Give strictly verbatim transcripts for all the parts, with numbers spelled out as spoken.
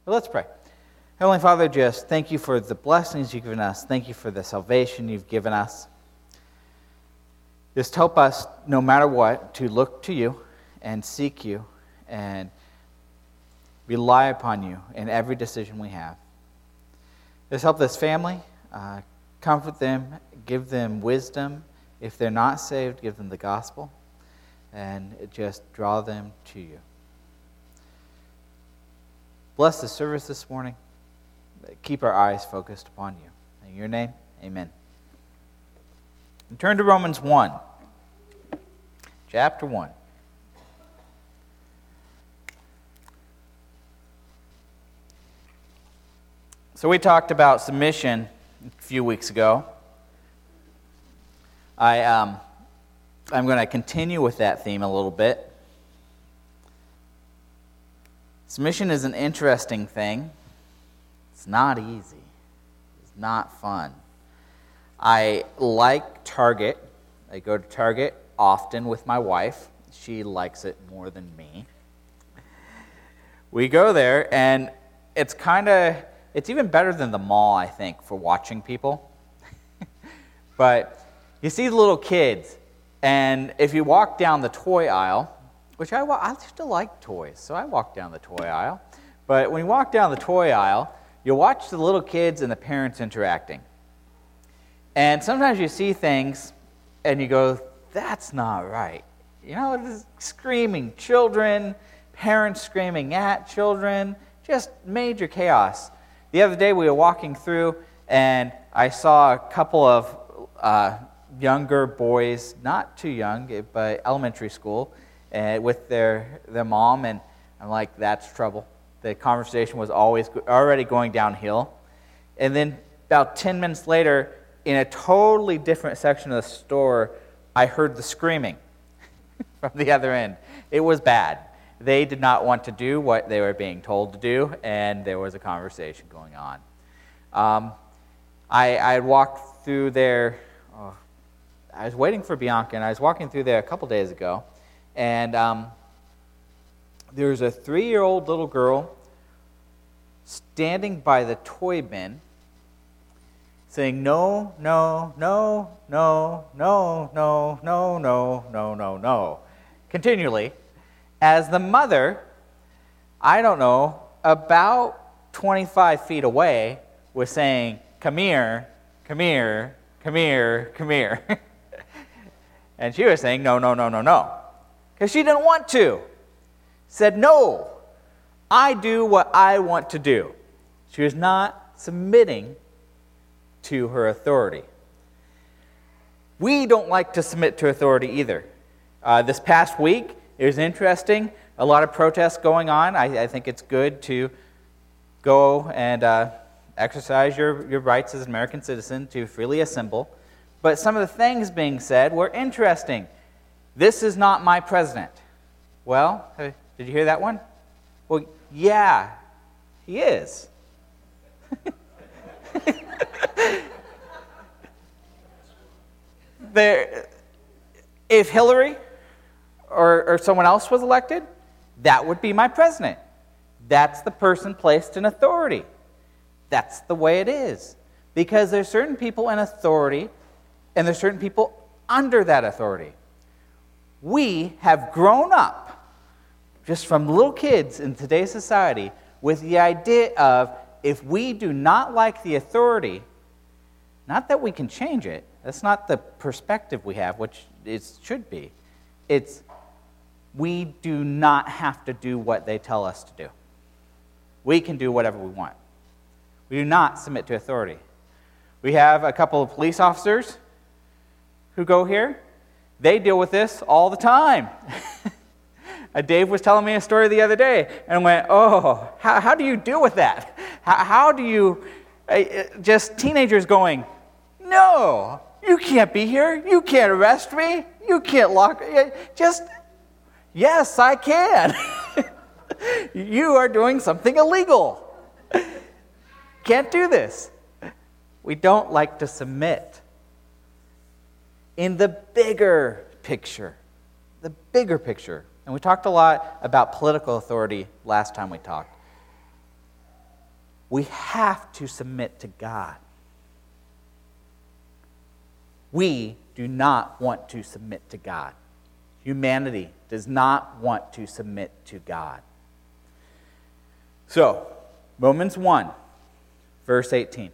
But let's pray. Heavenly Father, just thank you for the blessings you've given us. Thank you for the salvation you've given us. Just help us, no matter what, to look to you and seek you and rely upon you in every decision we have. Just help this family, uh, comfort them, give them wisdom. If they're not saved, give them the gospel, and just draw them to you. Bless the service this morning. Keep our eyes focused upon you. In your name, amen. And turn to Romans one, chapter one. So we talked about submission a few weeks ago. I, um, I'm going to continue with that theme a little bit. Submission is an interesting thing. It's not easy. It's not fun. I like Target. I go to Target often with my wife. She likes it more than me. We go there, and it's kind of, it's even better than the mall, I think, for watching people. But you see the little kids, and if you walk down the toy aisle, which I, I still like toys, so I walk down the toy aisle. But when you walk down the toy aisle, you watch the little kids and the parents interacting. And sometimes you see things and you go, that's not right. You know, this screaming children, parents screaming at children, just major chaos. The other day we were walking through and I saw a couple of uh, younger boys, not too young, but elementary school, uh, with their, their mom, and I'm like, that's trouble. The conversation was always already going downhill. And then about ten minutes later, in a totally different section of the store, I heard the screaming from the other end. It was bad. They did not want to do what they were being told to do, and there was a conversation going on. Um, I, I walked through there, oh, I was waiting for Bianca, and I was walking through there a couple days ago, and um, there was a three-year-old little girl standing by the toy bin saying, no, no, no, no, no, no, no, no, no, no, no, continually, as the mother, I don't know, about twenty-five feet away, was saying, come here, come here, come here, come here. And she was saying, no, no, no, no, no, because she didn't want to. Said, no, I do what I want to do. She was not submitting to her authority. We don't like to submit to authority either. Uh, this past week, it was interesting. A lot of protests going on. I, I think it's good to go and uh, exercise your, your rights as an American citizen to freely assemble. But some of the things being said were interesting. This is not my president. Well, did you hear that one? Well, yeah, he is. There, if Hillary or, or someone else was elected, that would be my president. That's the person placed in authority. That's the way it is. Because there's certain people in authority, and there's certain people under that authority. We have grown up, just from little kids in today's society, with the idea of if we do not like the authority, not that we can change it, that's not the perspective we have, which it should be. It's we do not have to do what they tell us to do. We can do whatever we want. We do not submit to authority. We have a couple of police officers who go here. They deal with this all the time. Dave was telling me a story the other day, and I went, oh, how, how do you deal with that? How, how do you, uh, just teenagers going, no, you can't be here. You can't arrest me. You can't lock me. Just, yes, I can. You are doing something illegal. Can't do this. We don't like to submit. In the bigger picture, the bigger picture, and we talked a lot about political authority last time we talked. We have to submit to God. We do not want to submit to God. Humanity does not want to submit to God. So, Romans one, verse eighteen.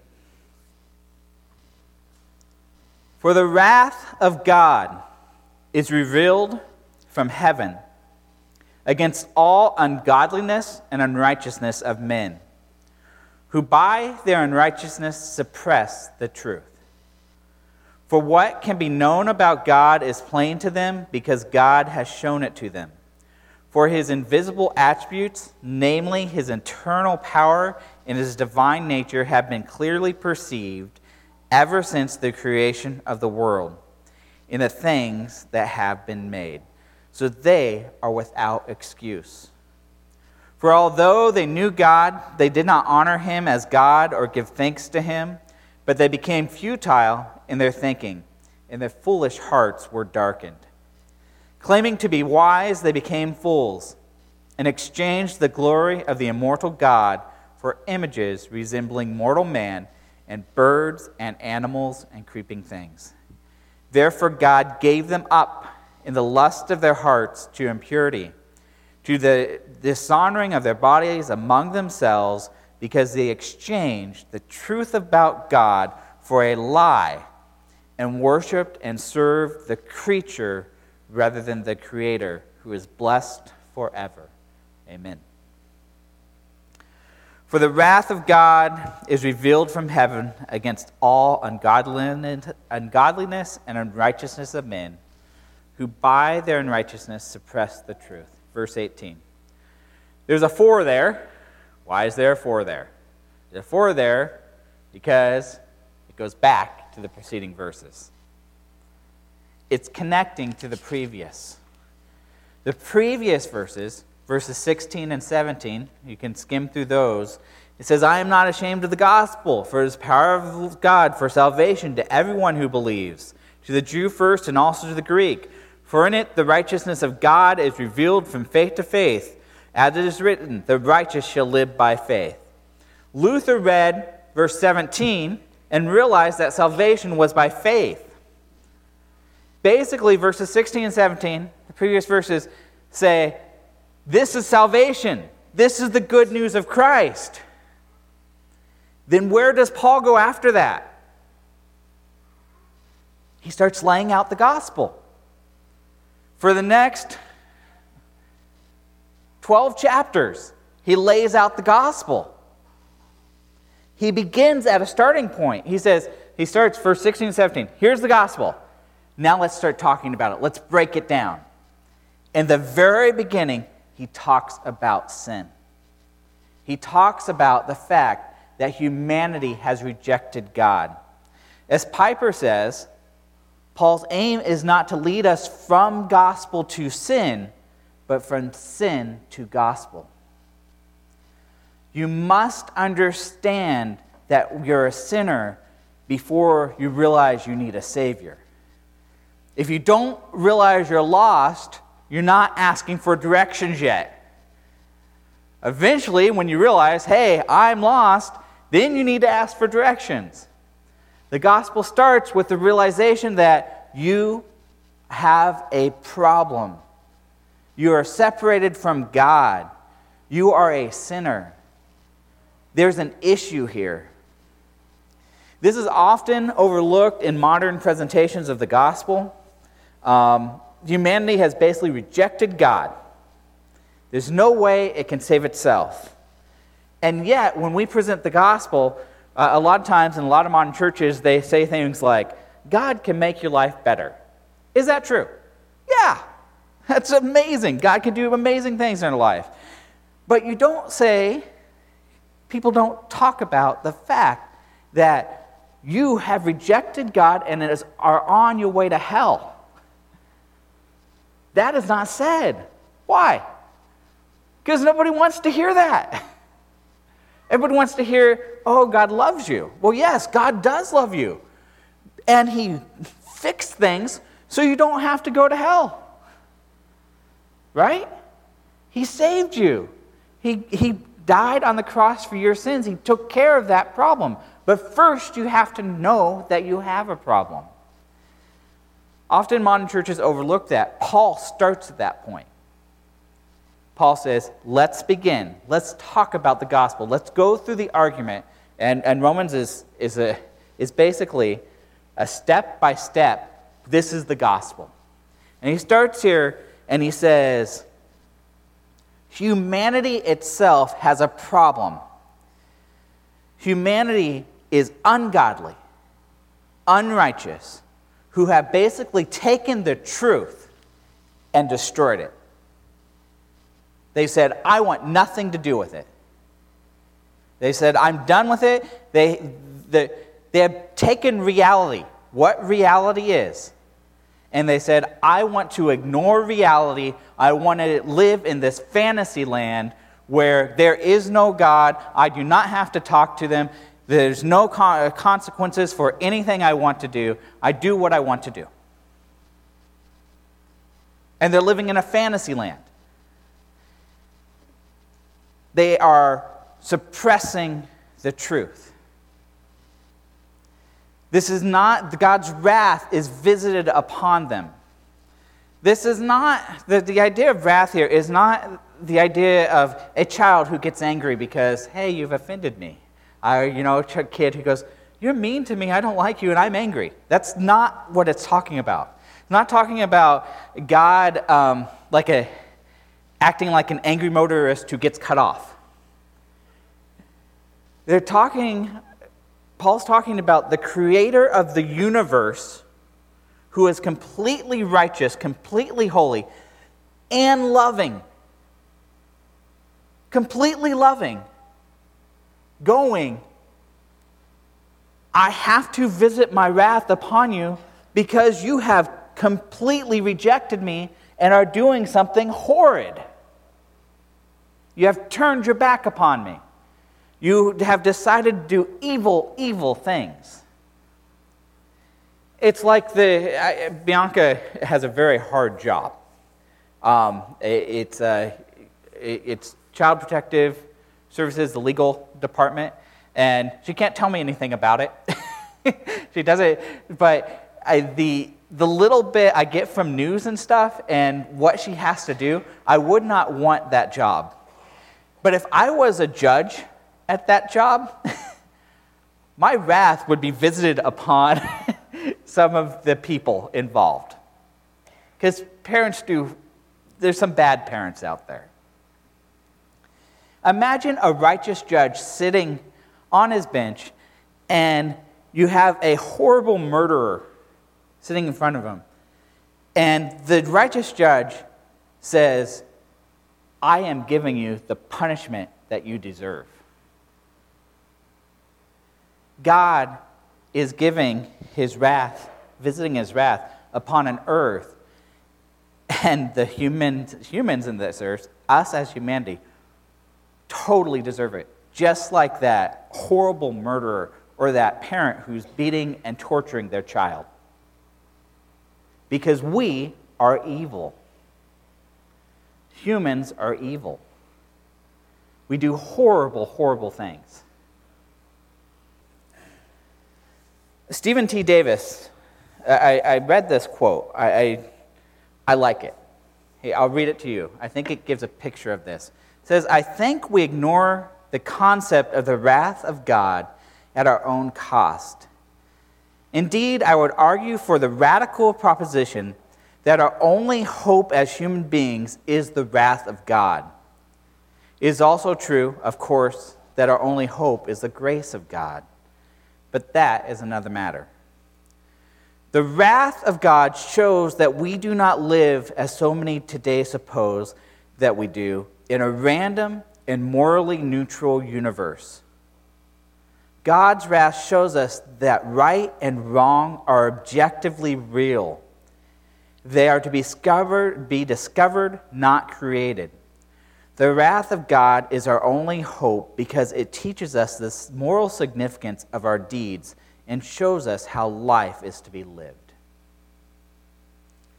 For the wrath of God is revealed from heaven against all ungodliness and unrighteousness of men, who by their unrighteousness suppress the truth. For what can be known about God is plain to them, because God has shown it to them. For his invisible attributes, namely his eternal power and his divine nature, have been clearly perceived ever since the creation of the world in the things that have been made. So they are without excuse. For although they knew God, they did not honor him as God or give thanks to him, but they became futile in their thinking, and their foolish hearts were darkened. Claiming to be wise, they became fools, and exchanged the glory of the immortal God for images resembling mortal man, and birds and animals and creeping things. Therefore God gave them up in the lust of their hearts to impurity, to the dishonoring of their bodies among themselves, because they exchanged the truth about God for a lie, and worshipped and served the creature rather than the Creator, who is blessed forever. Amen. For the wrath of God is revealed from heaven against all ungodliness and unrighteousness of men, who by their unrighteousness suppress the truth. Verse eighteen. There's a for there. Why is there a for there? There's a for there because it goes back to the preceding verses. It's connecting to the previous. The previous verses, verses sixteen and seventeen, you can skim through those. It says, I am not ashamed of the gospel, for it is the power of God for salvation to everyone who believes, to the Jew first and also to the Greek. For in it the righteousness of God is revealed from faith to faith, as it is written, the righteous shall live by faith. Luther read verse seventeen and realized that salvation was by faith. Basically, verses sixteen and seventeen, the previous verses, say, this is salvation. This is the good news of Christ. Then where does Paul go after that? He starts laying out the gospel. For the next twelve chapters, he lays out the gospel. He begins at a starting point. He says, he starts verse sixteen and seventeen. Here's the gospel. Now let's start talking about it. Let's break it down. In the very beginning, he talks about sin. He talks about the fact that humanity has rejected God. As Piper says, Paul's aim is not to lead us from gospel to sin, but from sin to gospel. You must understand that you're a sinner before you realize you need a Savior. If you don't realize you're lost, you're not asking for directions yet. Eventually, when you realize, hey, I'm lost, then you need to ask for directions. The gospel starts with the realization that you have a problem. You are separated from God. You are a sinner. There's an issue here. This is often overlooked in modern presentations of the gospel. Um, humanity has basically rejected God. There's no way it can save itself. And yet, when we present the gospel, uh, a lot of times in a lot of modern churches, they say things like, God can make your life better. Is that true? Yeah, that's amazing. God can do amazing things in our life. But you don't say, people don't talk about the fact that you have rejected God and is, are on your way to hell. That is not said. Why? Because nobody wants to hear that. Everybody wants to hear, oh, God loves you. Well, yes, God does love you. And he fixed things so you don't have to go to hell. Right? He saved you. He, he died on the cross for your sins. He took care of that problem. But first, you have to know that you have a problem. Often modern churches overlook that. Paul starts at that point. Paul says, let's begin. Let's talk about the gospel. Let's go through the argument. And, and Romans is, is, a, is basically a step-by-step, this is the gospel. And he starts here and he says, humanity itself has a problem. Humanity is ungodly, unrighteous, who have basically taken the truth and destroyed it. They said, I want nothing to do with it. They said, I'm done with it. They, the, they have taken reality, what reality is, and they said, I want to ignore reality. I want to live in this fantasy land where there is no God. I do not have to talk to them. There's no consequences for anything I want to do. I do what I want to do. And they're living in a fantasy land. They are suppressing the truth. This is not, God's wrath is visited upon them. This is not, the, the idea of wrath here is not the idea of a child who gets angry because, hey, you've offended me. I, you know, a kid who goes, you're mean to me, I don't like you, and I'm angry. That's not what it's talking about. It's not talking about God um, like a acting like an angry motorist who gets cut off. They're talking, Paul's talking about the creator of the universe who is completely righteous, completely holy, and loving. Completely loving. Going, I have to visit my wrath upon you because you have completely rejected me and are doing something horrid. You have turned your back upon me. You have decided to do evil, evil things. It's like the, I, Bianca has a very hard job. Um, it, it's, uh, it, it's Child Protective Services, the legal department, and she can't tell me anything about it. She does it, but I, the the little bit I get from news and stuff and what she has to do, I would not want that job. But if I was a judge at that job, my wrath would be visited upon some of the people involved. Because parents do, there's some bad parents out there. Imagine a righteous judge sitting on his bench and you have a horrible murderer sitting in front of him. And the righteous judge says, I am giving you the punishment that you deserve. God is giving his wrath, visiting his wrath upon an earth, and the humans, humans in this earth, us as humanity, totally deserve it. Just like that horrible murderer or that parent who's beating and torturing their child. Because we are evil. Humans are evil. We do horrible, horrible things. Stephen T. Davis, I, I read this quote. I, I, I like it. Hey, I'll read it to you. I think it gives a picture of this. It says, I think we ignore the concept of the wrath of God at our own cost. Indeed, I would argue for the radical proposition that our only hope as human beings is the wrath of God. It is also true, of course, that our only hope is the grace of God. But that is another matter. The wrath of God shows that we do not live, as so many today suppose that we do, in a random and morally neutral universe. God's wrath shows us that right and wrong are objectively real. They are to be discovered, be discovered, not created. The wrath of God is our only hope because it teaches us the moral significance of our deeds and shows us how life is to be lived.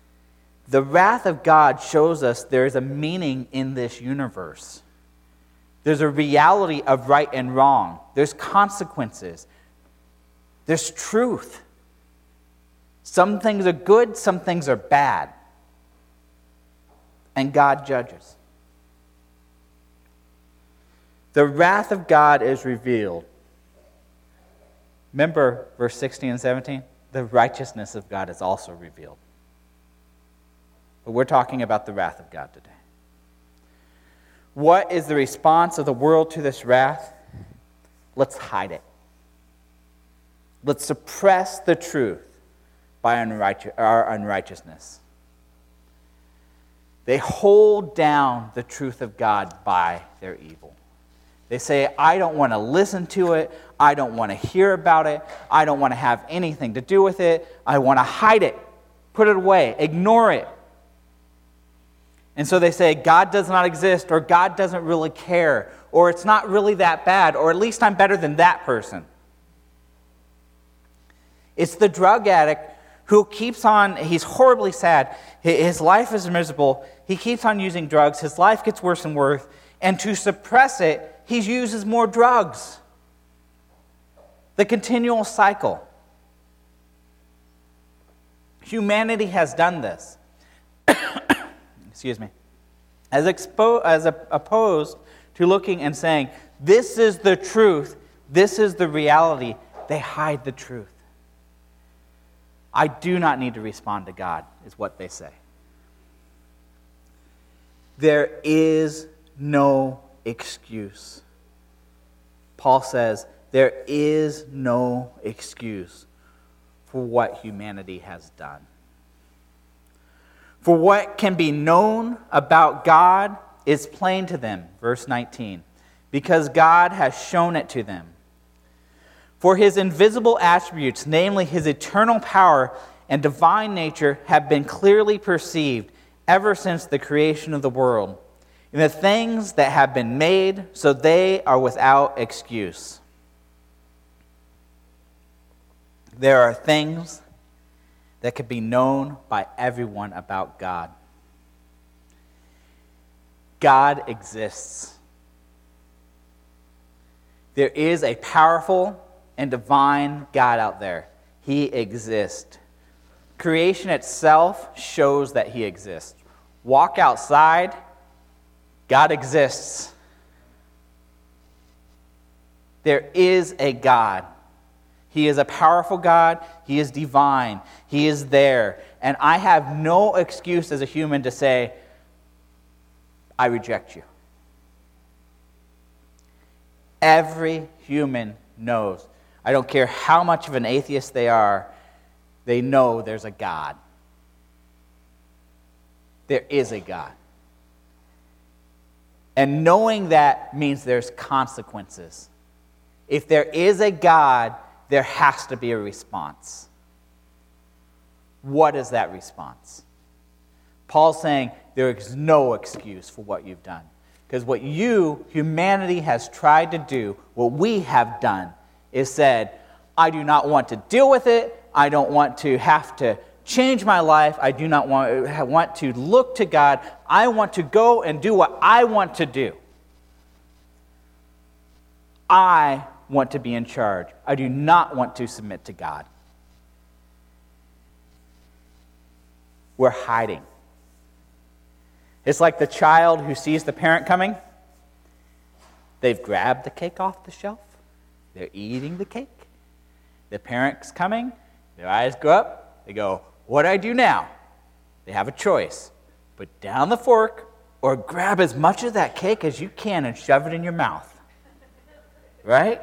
The wrath of God shows us there is a meaning in this universe. There's a reality of right and wrong. There's consequences. There's truth. Some things are good, some things are bad. And God judges. The wrath of God is revealed. Remember verse sixteen and seventeen? The righteousness of God is also revealed. But we're talking about the wrath of God today. What is the response of the world to this wrath? Let's hide it. Let's suppress the truth by unrighteous, our unrighteousness. They hold down the truth of God by their evil. They say, I don't want to listen to it. I don't want to hear about it. I don't want to have anything to do with it. I want to hide it, put it away, ignore it. And so they say, God does not exist, or God doesn't really care, or it's not really that bad, or at least I'm better than that person. It's the drug addict who keeps on, he's horribly sad. His life is miserable. He keeps on using drugs. His life gets worse and worse. And to suppress it, he uses more drugs. The continual cycle. Humanity has done this. Excuse me. As, expo- as a- opposed to looking and saying, this is the truth, this is the reality, they hide the truth. I do not need to respond to God, is what they say. There is no excuse. Paul says, there is no excuse for what humanity has done. For what can be known about God is plain to them, verse nineteen, because God has shown it to them. For his invisible attributes, namely his eternal power and divine nature, have been clearly perceived ever since the creation of the world, in the things that have been made, so they are without excuse. There are things that can be known by everyone about God. God exists. There is a powerful and divine God out there. He exists. Creation itself shows that he exists. Walk outside, God exists. There is a God. He is a powerful God. He is divine. He is there. And I have no excuse as a human to say, I reject you. Every human knows. I don't care how much of an atheist they are, they know there's a God. There is a God. And knowing that means there's consequences. If there is a God, there has to be a response. What is that response? Paul's saying there is no excuse for what you've done. Because what you, humanity, has tried to do, what we have done, is said, I do not want to deal with it. I don't want to have to change my life. I do not want, want to look to God. I want to go and do what I want to do. I want to be in charge. I do not want to submit to God. We're hiding. It's like the child who sees the parent coming. They've grabbed the cake off the shelf. They're eating the cake. The parent's coming. Their eyes go up. They go, what do I do now? They have a choice. Put down the fork or grab as much of that cake as you can and shove it in your mouth. Right?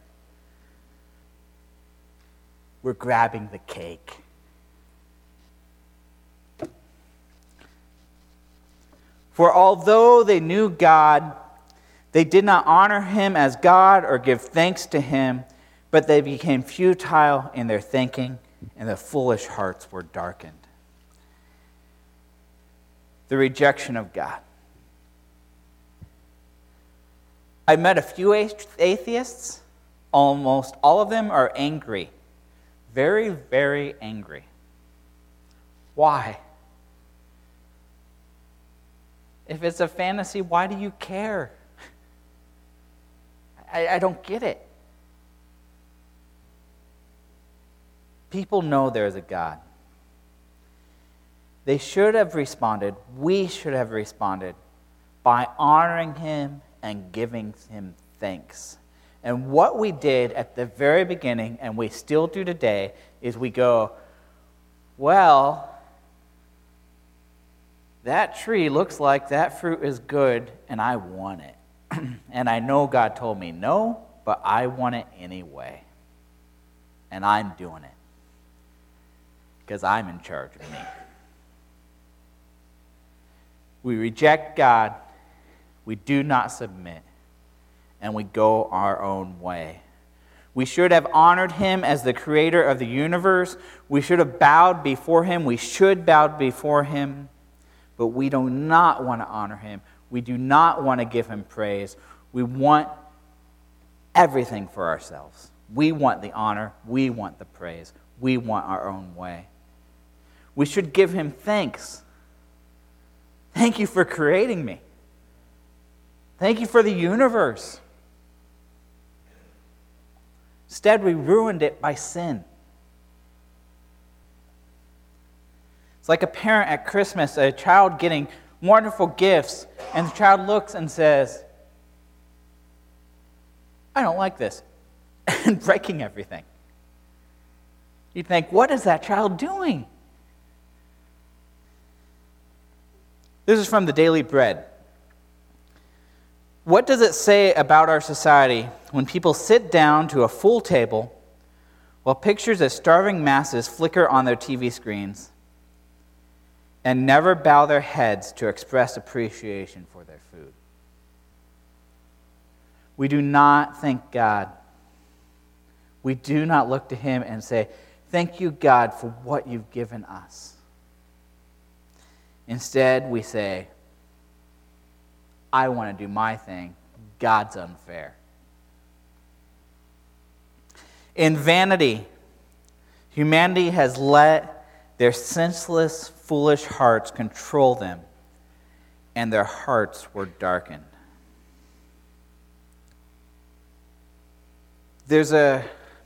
We're grabbing the cake. For although they knew God, they did not honor him as God or give thanks to him, but they became futile in their thinking, and their foolish hearts were darkened. The rejection of God. I met a few atheists. Almost all of them are angry. Very, very angry. Why? If it's a fantasy, why do you care? I, I don't get it. People know there is a God. They should have responded, we should have responded by honoring him and giving him thanks. And what we did at the very beginning, and we still do today, is we go, well, that tree looks like that fruit is good, and I want it. And I know God told me no, but I want it anyway. And I'm doing it. Because I'm in charge of me. We reject God, we do not submit, and we go our own way. We should have honored him as the creator of the universe. We should have bowed before him. We should bow before him. But we do not want to honor him. We do not want to give him praise. We want everything for ourselves. We want the honor. We want the praise. We want our own way. We should give him thanks. Thank you for creating me. Thank you for the universe. Instead, we ruined it by sin. It's like a parent at Christmas, a child getting wonderful gifts, and the child looks and says, I don't like this, and breaking everything. You think, what is that child doing? This is from the Daily Bread. What does it say about our society when people sit down to a full table while pictures of starving masses flicker on their T V screens and never bow their heads to express appreciation for their food? We do not thank God. We do not look to him and say, thank you, God, for what you've given us. Instead, we say, I want to do my thing. God's unfair. In vanity, humanity has let their senseless, foolish hearts control them, and their hearts were darkened. There's a,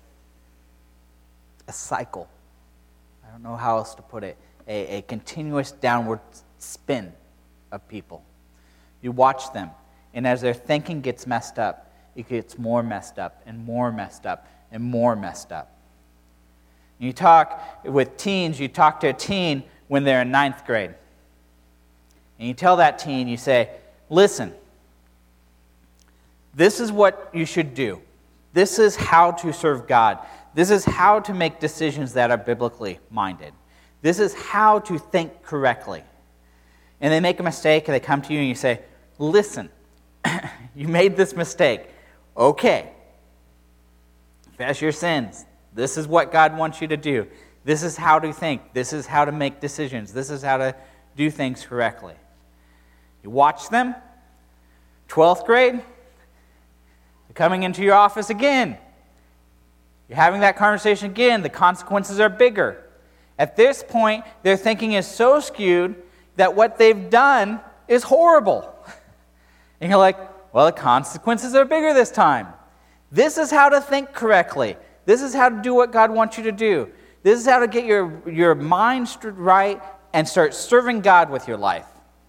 a cycle. I don't know how else to put it. A, a continuous downward spin of people. You watch them, and as their thinking gets messed up, it gets more messed up and more messed up and more messed up. You talk with teens, you talk to a teen when they're in ninth grade. And you tell that teen, you say, listen, this is what you should do. This is how to serve God. This is how to make decisions that are biblically minded. This is how to think correctly. And they make a mistake, and they come to you and you say, listen, you made this mistake. Okay. Confess your sins. This is what God wants you to do. This is how to think. This is how to make decisions. This is how to do things correctly. You watch them. twelfth grade, they're coming into your office again. You're having that conversation again. The consequences are bigger. At this point, their thinking is so skewed that what they've done is horrible. And you're like, well, the consequences are bigger this time. This is how to think correctly. This is how to do what God wants you to do. This is how to get your, your mind right and start serving God with your life.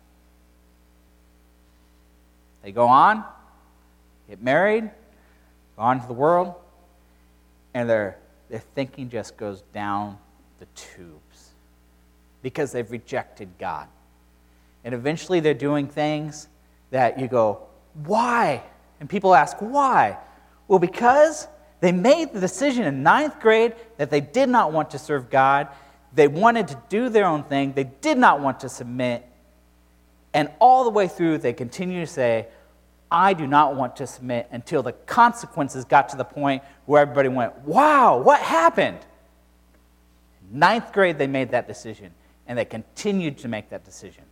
They go on, get married, go on to the world, and their, their thinking just goes down the tubes because they've rejected God. And eventually they're doing things that you go, why? And people ask, why? Well, because they made the decision in ninth grade that they did not want to serve God. They wanted to do their own thing. They did not want to submit. And all the way through, they continue to say, I do not want to submit, until the consequences got to the point where everybody went, wow, what happened? Ninth grade, they made that decision, and they continued to make that decision.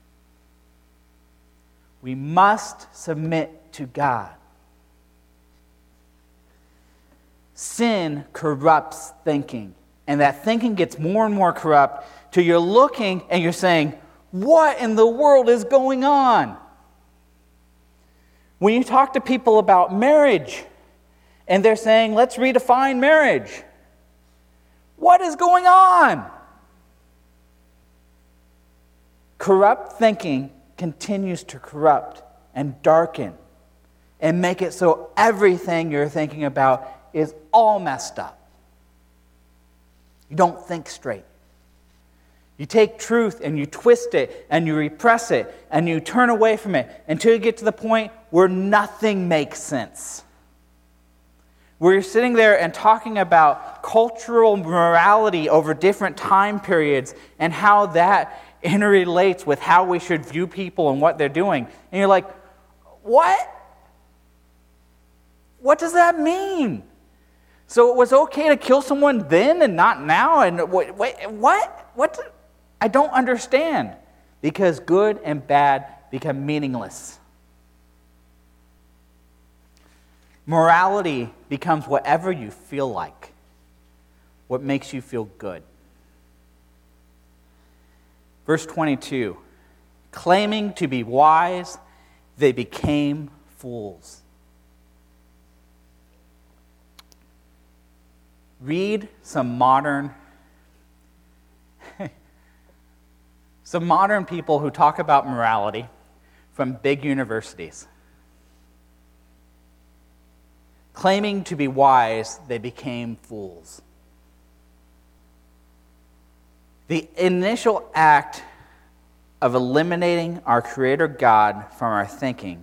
We must submit to God. Sin corrupts thinking, and that thinking gets more and more corrupt till you're looking and you're saying, what in the world is going on? When you talk to people about marriage, and they're saying, let's redefine marriage. What is going on? Corrupt thinking continues to corrupt and darken and make it so everything you're thinking about is all messed up. You don't think straight. You take truth and you twist it and you repress it and you turn away from it until you get to the point where nothing makes sense. Where you're sitting there and talking about cultural morality over different time periods and how that interrelates with how we should view people and what they're doing. And you're like, what? What does that mean? So it was okay to kill someone then and not now? And what? What? What? I don't understand. Because good and bad become meaningless. Morality becomes whatever you feel like, what makes you feel good. Verse twenty-two, claiming to be wise, they became fools. Read some modern, some modern people who talk about morality from big universities. Claiming to be wise, they became fools. The initial act of eliminating our Creator God from our thinking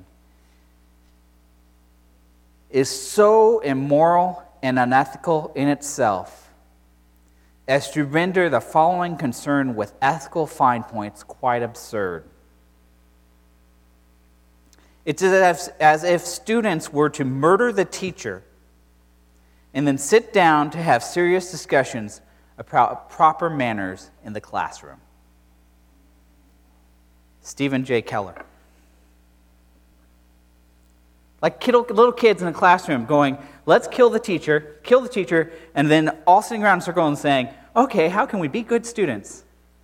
is so immoral and unethical in itself as to render the following concern with ethical fine points quite absurd. It's as if, as if students were to murder the teacher and then sit down to have serious discussions about proper manners in the classroom. Stephen J. Keller. Like little kids in the classroom going, let's kill the teacher, kill the teacher, and then all sitting around in a circle and saying, okay, how can we be good students?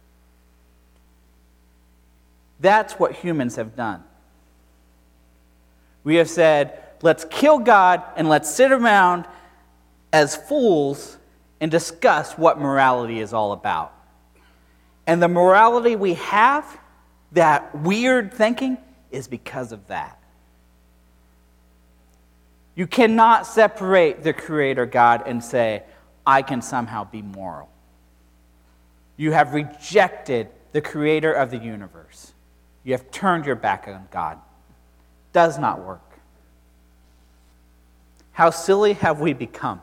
That's what humans have done. We have said, let's kill God and let's sit around as fools and discuss what morality is all about. And the morality we have, that weird thinking, is because of that. You cannot separate the Creator God and say, I can somehow be moral. You have rejected the Creator of the universe. You have turned your back on God. Does not work. How silly have we become?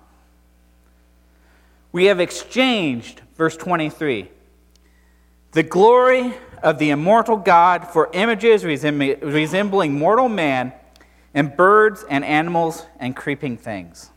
We have exchanged, verse twenty-three, the glory of the immortal God for images resembling mortal man and birds and animals and creeping things.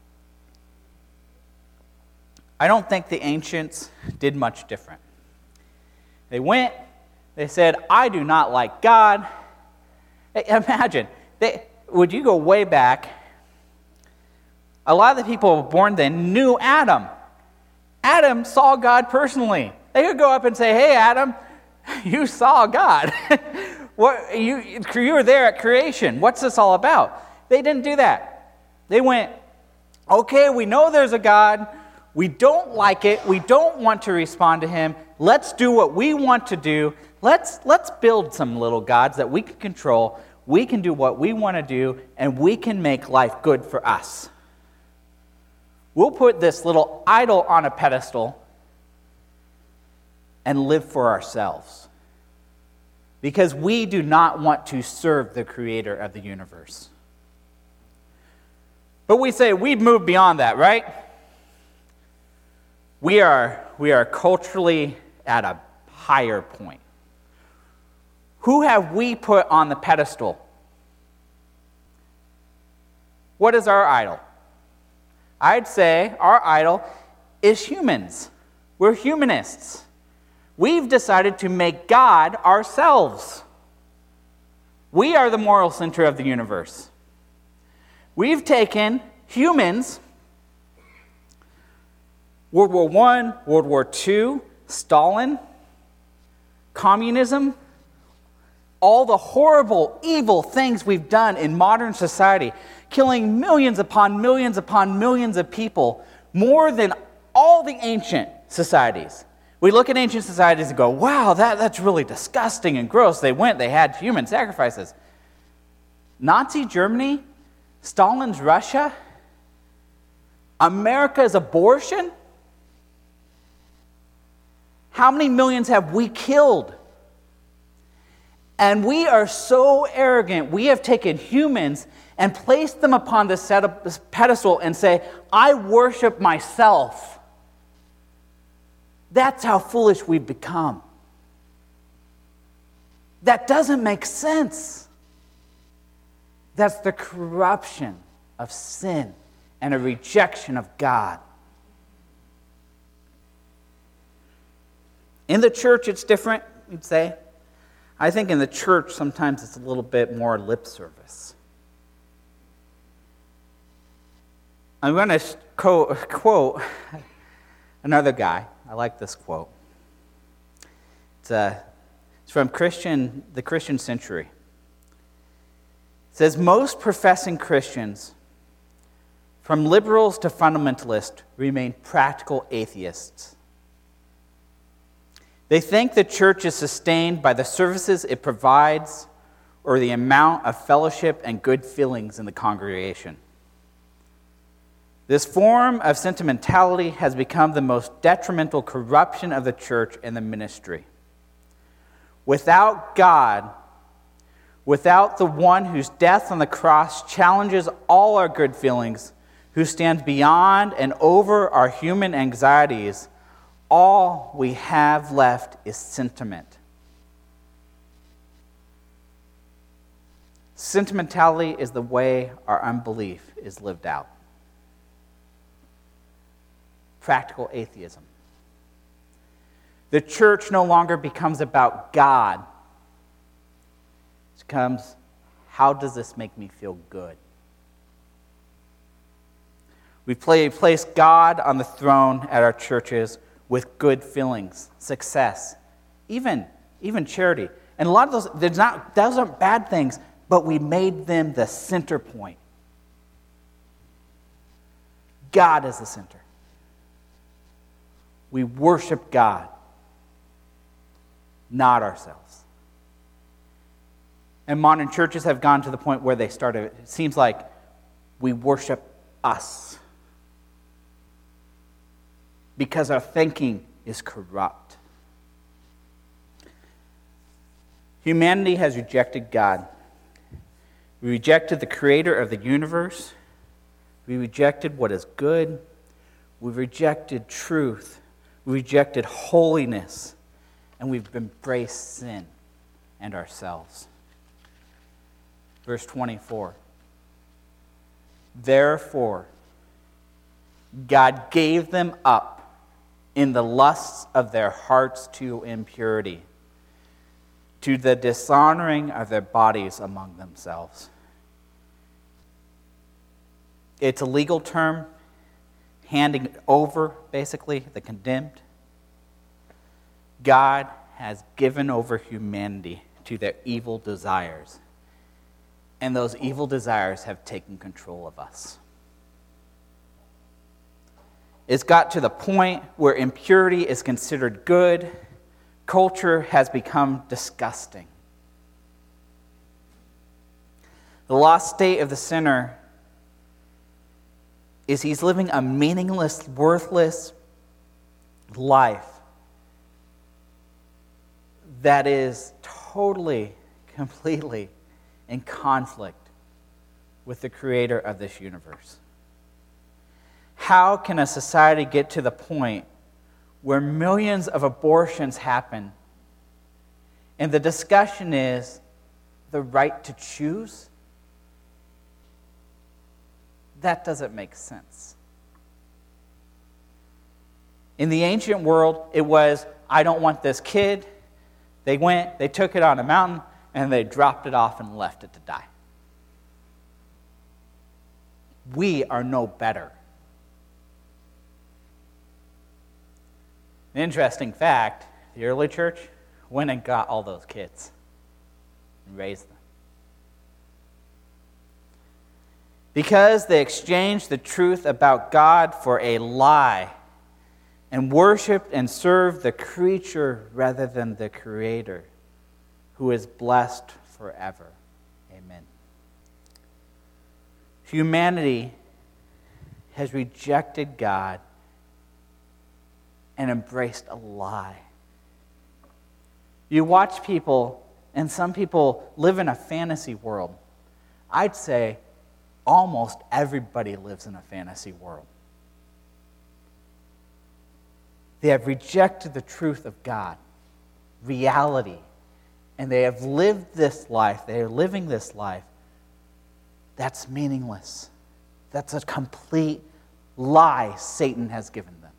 I don't think the ancients did much different. They went, they said, I do not like God. Imagine, they, would you go way back? A lot of the people born then knew Adam. Adam saw God personally. They could go up and say, hey, Adam, you saw God. What you, you were there at creation. What's this all about? They didn't do that. They went, okay, we know there's a God. We don't like it. We don't want to respond to him. Let's do what we want to do. Let's, let's build some little gods that we can control. We can do what we want to do, and we can make life good for us. We'll put this little idol on a pedestal and live for ourselves. Because we do not want to serve the Creator of the universe. But we say we've moved beyond that, right? We are, we are culturally at a higher point. Who have we put on the pedestal? What is our idol? I'd say our idol is humans. We're humanists. We've decided to make God ourselves. We are the moral center of the universe. We've taken humans, World War One, World War Two, Stalin, communism, all the horrible, evil things we've done in modern society. killing millions upon millions upon millions of people, more than all the ancient societies. We look at ancient societies and go, wow, that, that's really disgusting and gross. They went, they had human sacrifices. Nazi Germany, Stalin's Russia, America's abortion. How many millions have we killed? And we are so arrogant, we have taken humans and placed them upon this pedestal and say, I worship myself. That's how foolish we've become. That doesn't make sense. That's the corruption of sin and a rejection of God. In the church, it's different, you'd say. I think in the church, sometimes it's a little bit more lip service. I'm going to quote another guy. I like this quote. It's, uh, it's from Christian, the Christian Century. It says, most professing Christians, from liberals to fundamentalists, remain practical atheists. They think the church is sustained by the services it provides or the amount of fellowship and good feelings in the congregation. This form of sentimentality has become the most detrimental corruption of the church and the ministry. Without God, without the one whose death on the cross challenges all our good feelings, who stands beyond and over our human anxieties, all we have left is sentiment. Sentimentality is the way our unbelief is lived out. Practical atheism. The church no longer becomes about God. It becomes, how does this make me feel good? We play, place God on the throne at our churches with good feelings, success, even, even charity. And a lot of those, there's not, those aren't bad things, but we made them the center point. God is the center. We worship God, not ourselves. And modern churches have gone to the point where they started, it seems like we worship us because our thinking is corrupt. Humanity has rejected God. We rejected the creator of the universe. We rejected what is good. We rejected truth. We rejected holiness, and we've embraced sin and ourselves. Verse twenty-four. Therefore, God gave them up in the lusts of their hearts to impurity, to the dishonoring of their bodies among themselves. It's a legal term, handing over, basically, the condemned. God has given over humanity to their evil desires, and those evil desires have taken control of us. It's got to the point where impurity is considered good. Culture has become disgusting. The lost state of the sinner is he's living a meaningless, worthless life that is totally, completely in conflict with the creator of this universe. How can a society get to the point where millions of abortions happen and the discussion is the right to choose? That doesn't make sense. In the ancient world, it was, I don't want this kid. They went, they took it on a mountain, and they dropped it off and left it to die. We are no better. An interesting fact, the early church went and got all those kids and raised them. Because they exchanged the truth about God for a lie and worshiped and served the creature rather than the Creator, who is blessed forever. Amen. Humanity has rejected God and embraced a lie. You watch people, and some people live in a fantasy world. I'd say almost everybody lives in a fantasy world. They have rejected the truth of God, reality, and they have lived this life, they are living this life that's meaningless. That's a complete lie Satan has given them.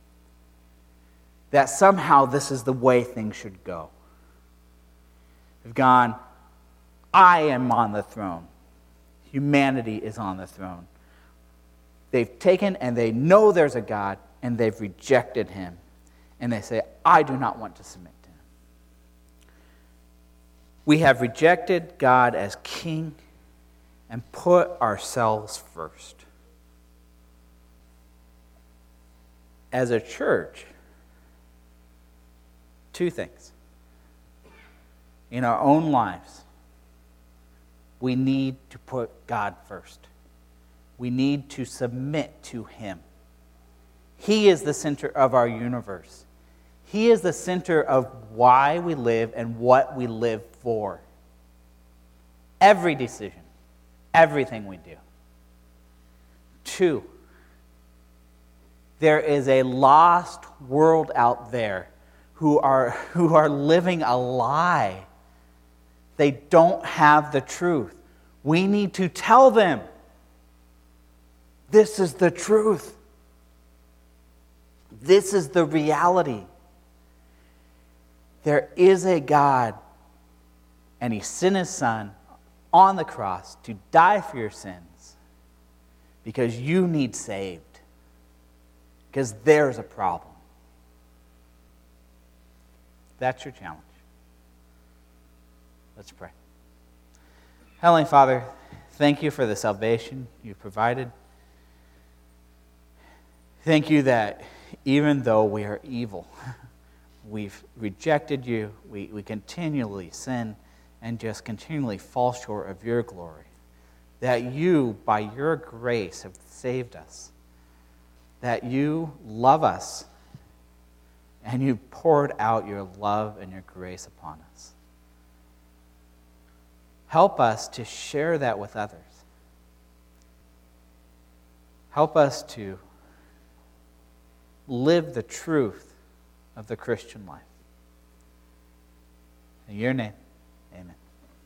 That somehow this is the way things should go. They've gone, I am on the throne. Humanity is on the throne. They've taken and they know there's a God, and they've rejected him. And they say, I do not want to submit to him. We have rejected God as king and put ourselves first. As a church, two things. In our own lives, we need to put God first. We need to submit to him. He is the center of our universe. He is the center of why we live and what we live for. Every decision, everything we do. Two, there is a lost world out there who are, who are living a lie. They don't have the truth. We need to tell them, this is the truth. This is the reality. There is a God, and he sent his son on the cross to die for your sins because you need saved, because there's a problem. That's your challenge. Let's pray. Heavenly Father, thank you for the salvation you provided. Thank you that even though we are evil, we've rejected you, we, we continually sin and just continually fall short of your glory. That you, by your grace, have saved us. That you love us and you poured out your love and your grace upon us. Help us to share that with others. Help us to live the truth of the Christian life. In your name.